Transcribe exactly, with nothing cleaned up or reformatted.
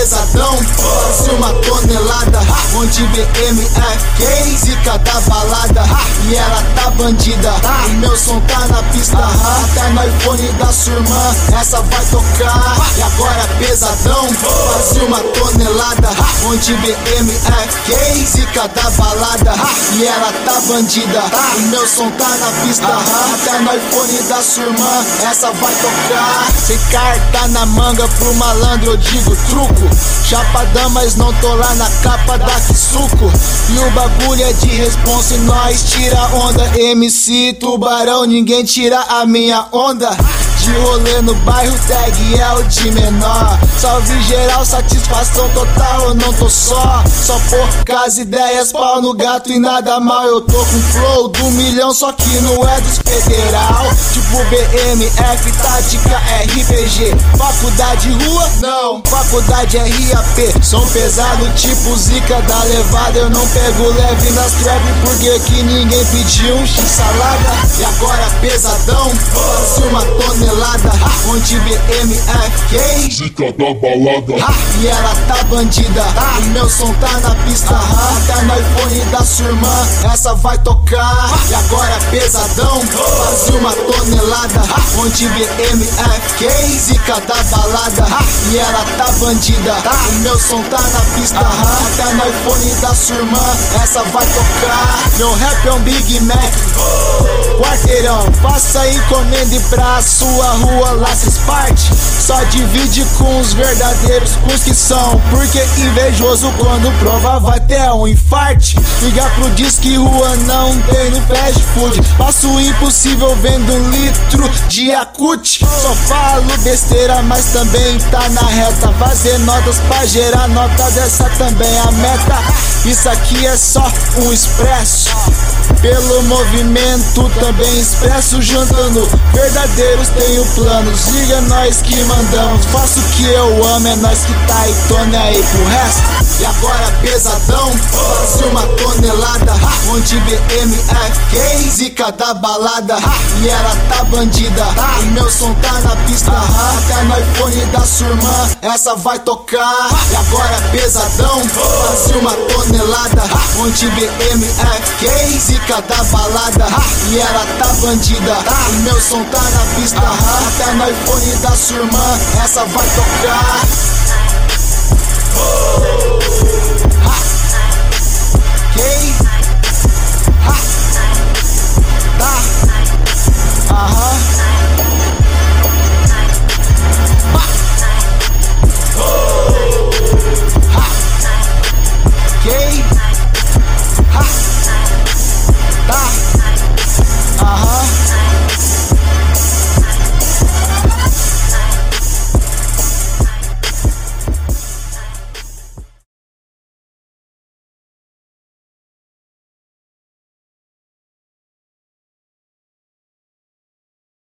pesadão, quase uma tonelada. Monte B M F K, zica da balada. E ela tá bandida, o meu som tá na pista. Até no iPhone da sua irmã, essa vai tocar. E agora pesadão, quase uma tonelada. Monte B M F K, zica da balada. E ela tá bandida, o meu som tá na pista. Até no iPhone da sua irmã, essa vai tocar. Sem carta na manga pro malandro eu digo truco. Chapadão, mas não tô lá na capa da suco. E o bagulho é de responsa e nós tira onda. M C Tubarão, ninguém tira a minha onda. De rolê no bairro, tag é o de menor. Salve geral, satisfação total, eu não tô só. Só poucas ideias, pau no gato e nada mal. Eu tô com flow do milhão, só que não é dos federal. Tipo B M F, tática R P G. Faculdade rua? Não, faculdade R A P. Som pesado tipo zica da levada. Eu não pego leve nas trap porque aqui ninguém pediu um x-salada. E agora pesadão, quase uma tonelada. Monte B M F K, zica da balada. E ela tá bandida, o meu som tá na pista. Até no iPhone da sua irmã, essa vai tocar. E agora pesadão, quase uma tonelada. Monte B M F K, zica da balada. E ela tá bandida, o meu som tá na pista. Até no iPhone da sua irmã, essa vai tocar. Meu rap é um Big Mac. Quarteirão, faça encomenda pra sua rua, lá se parte. Só divide com os verdadeiros, com os que são. Porque invejoso quando prova vai ter um infarte. Liga pro disque rua, não tem no fast food. Faço o impossível vendo um litro de Yakult. Só falo besteira, mas também tá na reta. Fazer notas pra gerar notas, essa também é a meta. Isso aqui é só um expresso. Pelo movimento também expresso, juntando verdadeiros tenho planos. Liga nós que mandamos, faço o que eu amo, é nós que tá e tô nem aí pro resto. E agora pesadão, quase uma tonelada. Monte B M F K, zica da balada. E ela tá bandida, o meu som tá na pista. Até no iPhone da sua irmã, essa vai tocar. E agora pesadão, quase uma tonelada. Monte B M F K, zica da balada. E ela tá bandida, o meu som tá na pista. Até no iPhone da sua irmã, essa vai tocar.